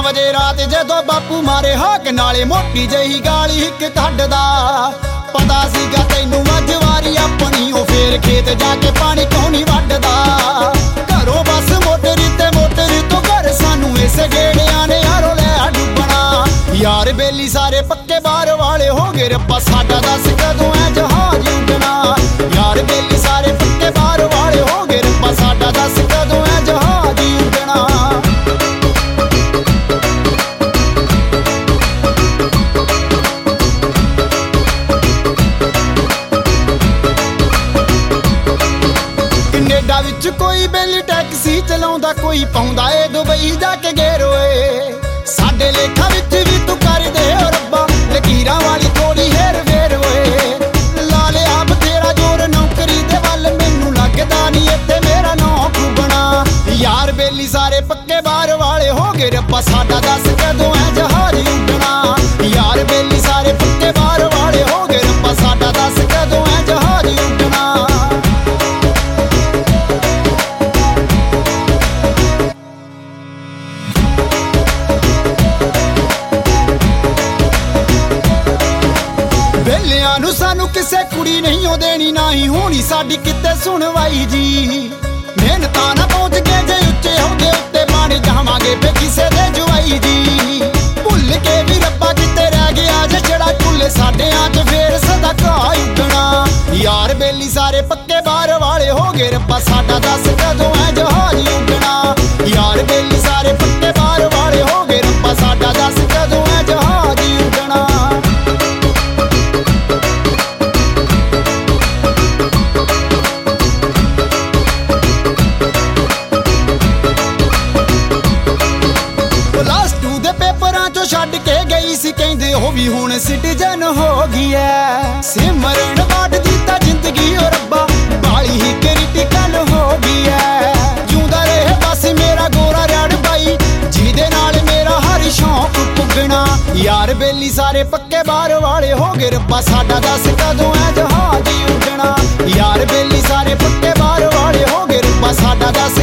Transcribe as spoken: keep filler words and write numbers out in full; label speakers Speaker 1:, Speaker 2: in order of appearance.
Speaker 1: ਵਜੇ ਰਾਤ ਜਦੋਂ ਬਾਪੂ ਮਾਰੇ ਹਾਕ ਨਾਲੇ ਮੋਟੀ ਜਿਹੀ ਗਾਲੀ ਹਿੱਕ ਕੱਢਦਾ। ਪਤਾ ਸੀਗਾ ਤੈਨੂੰ ਅੱਜ ਵਾਰੀ ਆਪਣੀ, ਉਹ ਫੇਰ ਖੇਤ ਜਾ ਕੇ ਪਾਣੀ ਕਿਉਂ ਨਹੀਂ ਵੱਢਦਾ। ਘਰੋਂ ਬਸ ਮੋਟਰ ਤੇ ਮੋਟਰ ਤੋਂ ਘਰ ਸਾਨੂੰ ਇਸੇ ਗੇੜਿਆਂ ਨੇ ਯਾਰੋ ਲੈ ਡੁੱਬਣਾ। ਯਾਰ ਬੇਲੀ ਸਾਰੇ ਪੱਕੇ ਬਾਹਰ ਵਾਲੇ ਹੋ ਗਏ, ਰੱਬਾ ਸਾਡਾ ਦੱਸ ਕਦੋਂ ਐ ਜਹਾਜ਼ ਉੱਡਣਾ। ਯਾਰ ਬੇਲੀ ਸਾਰੇ ਪੱਕੇ ਬਾਹਰ ਵਾਲੇ ਹੋ ਗਏ, ਰੱਬਾ ਸਾਡਾ ਦੱਸ ਕਦੋਂ ਐ ਜਹਾਜ਼ ਉੱਡਣਾ। ਕੈਨੇਡਾ ਵਿੱਚ ਕੋਈ ਬੇਲੀ ਟੈਕਸੀ ਚਲਾਉਂਦਾ, ਕੋਈ ਪਾਉਂਦਾ ਏ ਦੁਬਈ ਜਾ ਕੇ ਗੇਰੋਏ। ਸਾਡੇ ਲੇਖਾਂ ਵਿੱਚ ਵੀ ਤੂੰ ਕਰਦੇ ਓ ਰੱਬਾ ਲਕੀਰਾਂ ਵਾਲੀ ਥੋੜੀ ਹੇਰ ਫੇਰ ਓਏ। ਲਾ ਲਿਆ ਬਥੇਰਾ ਜੋਰ ਨੌਕਰੀ ਦੇ ਵੱਲ, ਮੈਨੂੰ ਲੱਗਦਾ ਨਹੀਂ ਇੱਥੇ ਮੇਰਾ ਨਾਂ ਖੁੱਬਣਾ। ਯਾਰ ਬੇਲੀ ਸਾਰੇ ਪੱਕੇ ਬਾਹਰ ਵਾਲੇ ਹੋ ਗਏ, ਰੱਬਾ ਸਾਡਾ ਦੱਸ ਕਦੋਂ ਐ ਜਹਾਜ਼ ਉੱਡਣਾ। ਯਾਰ ਬੇਲੀ ਸਾਰੇ ਪੱਕੇ ਬਾਹਰ ਵਾਲੇ ਹੋ ਗਏ, ਰੱਬਾ ਸਾਡਾ ਦੱਸ ਕਦੋਂ ਐ ਜਹਾਜ਼ ਉੱਡਣਾ। ਵੇਲਿਆਂ ਨੂੰ ਸਾਨੂੰ ਕਿਸੇ ਕੁੜੀ ਨਹੀਂ ਉਹ ਦੇਣੀ, ਨਾ ਹੀ ਹੋਣੀ ਸਾਡੀ ਕਿਤੇ ਸੁਣਵਾਈ ਜੀ। ਮਿਹਨਤਾਂ ਨਾ ਪਹੁੰਚ ਕੇ ਜੇ ਉੱਚੇ ਅਹੁਦੇ ਉੱਤੇ ਬਣ ਜਾਵਾਂਗੇ ਫੇ ਕਿਸੇ ਦੇ ਜਵਾਈ ਜੀ। ਭੁੱਲ ਕੇ ਵੀ ਰੱਬਾ ਕਿਤੇ ਰਹਿ ਗਿਆ ਜੇ ਜਿਹੜਾ ਝੁੱਲੇ ਸਾਡਿਆਂ 'ਚ ਫੇਰ ਸਦਾ ਘਾਹ ਉੱਡਣਾ। ਯਾਰ ਬੇਲੀ ਸਾਰੇ ਪੱਕੇ ਬਾਹਰ ਵਾਲੇ ਹੋ ਗਏ, ਰੱਬਾ ਸਾਡਾ ਦੱਸ ਕਦੋਂ ਐ ਜਹਾਜ਼ ਉੱਡਣਾ। ਯਾਰ ਬੇਲੀ ਸਾਰੇ ਪੱਕੇ ਬਾਹਰ ਵਾਲੇ ਹੋ ਗਏ, ਰੱਬਾ ਸਾਡਾ ਦੱਸ ਕਦੋਂ ਐ ਜਹਾਜ਼ ਉੱਡਣਾ। ਪੇਪਰਾਂ ਚੋਂ ਛੱਡ ਕੇ ਗਈ ਸੀ, ਕਹਿੰਦੇ ਉਹ ਵੀ ਹੁਣ ਸਿਟੀਜ਼ਨ ਹੋ ਗਈ ਐ। ਸਿਮਰਨ ਵੱਢ ਦਿੱਤਾ ਜ਼ਿੰਦਗੀ ਓ ਰੱਬਾ, ਬਾਲੀ ਹੀ ਕ੍ਰਿਟੀਕਲ ਹੋ ਗਈ ਐ। ਜਿਉਂਦਾ ਰਹੇ ਬਸ ਮੇਰਾ ਗੋਰਾ ਰੜ ਬਾਈ, ਜਿਹਦੇ ਨਾਲ ਮੇਰਾ ਹਰ ਸ਼ੌਂਕ ਪੁੱਗਣਾ। ਯਾਰ ਬੇਲੀ ਸਾਰੇ ਪੱਕੇ ਬਾਹਰ ਵਾਲੇ ਹੋ ਗਏ, ਰੱਬਾ ਸਾਡਾ ਦੱਸ ਕਦੋਂ ਐ ਜਹਾਜ਼ ਉੱਡਣਾ। ਯਾਰ ਬੇਲੀ ਸਾਰੇ ਪੱਕੇ ਬਾਹਰ ਵਾਲੇ ਹੋ ਗਏ, ਰੱਬਾ ਸਾਡਾ ਦੱਸ